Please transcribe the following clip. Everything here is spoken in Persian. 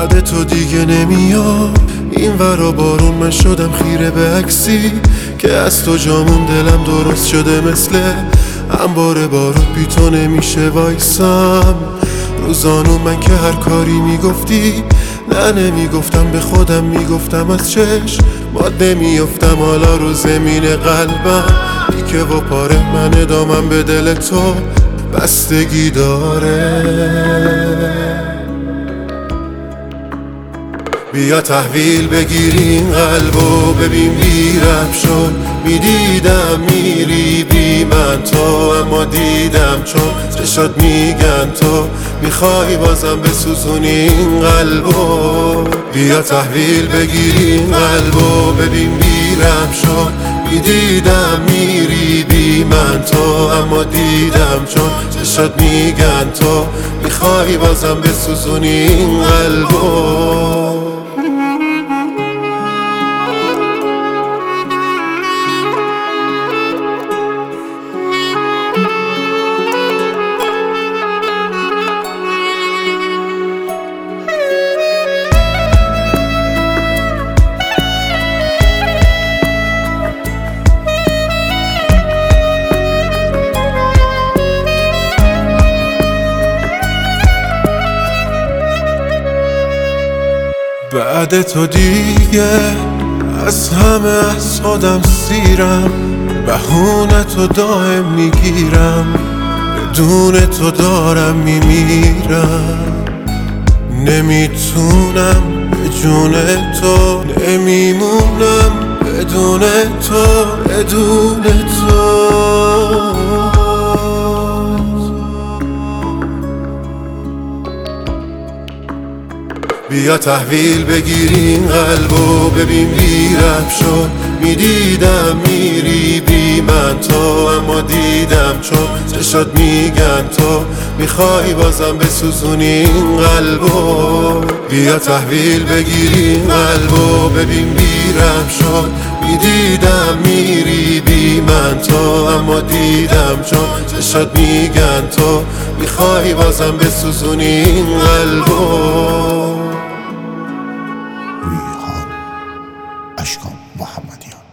بعد تو دیگه نمیاد این ورا بارون، من شدم خیره به عکسی که از تو جامون دلم درست شده مثل انبار بارود، بی تو نمیشه وایسم. روزانو من که هر کاری میگفتی نه نمیگفتم، به خودم میگفتم از چشم ماد نمیافتم. حالا رو زمین قلبم تیکه و پاره، من ادامم به دل تو بستگی داره. بیا تحویل بگیریم قلبو، ببین بیرم شد. میدیدم میری بی من تو، اما دیدم چون چشات میگن تو میخوای بازم بسوزونی این قلبو. بیا تحویل بگیریم قلبو، ببین بیرم شد. میدیدم میری بی من تو، اما دیدم چون چشات میگن تو میخوای بازم بسوزونی این قلبو. بعد تو دیگه از همه از خودم سیرم، بهونه تو دائم میگیرم، بدون تو دارم میمیرم. نمیتونم به جون تو، نمیمونم بدون تو، بدون تو. بیا تحویل بگیریم قلبو، ببین بیرم شد. میدیدم میری بی من تو، اما دیدم چون چشات میگن تو میخوای بازم بسوزونی این قلبو. بیا تحویل بگیریم قلبو، ببین بیرم شد. میدیدم میری بی من تو، اما دیدم چون چشات میگن تو میخوای بازم بسوزونی این قلبو. ریحان اشکان محمدیان.